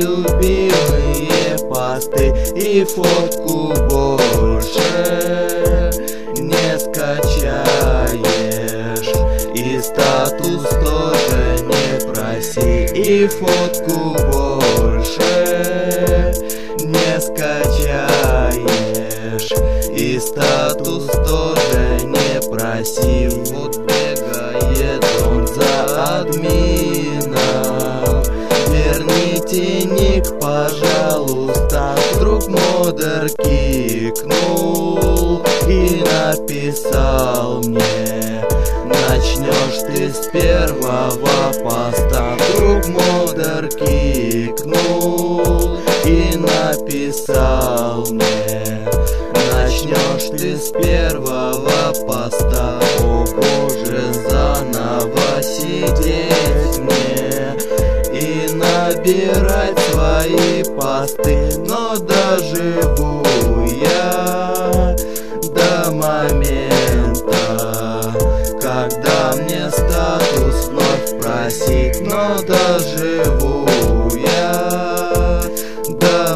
любимые посты и фотку больше не скачаешь, и статус тоже не проси, и фотку больше не скачаешь, и статус тоже не проси. Вот бегает он за админом, верните ник, пожалуйста. Вдруг модер кикнул и написал мне: начнешь ты с первого поста. Вдруг модер кикнул и написал мне: начнешь ты с первого поста. О боже, заново сидеть мне и набирать свои посты, но доживу я до момента, когда мне статус вновь просить, но доживу я до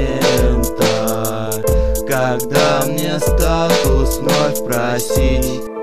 момента, когда мне статус вновь просить.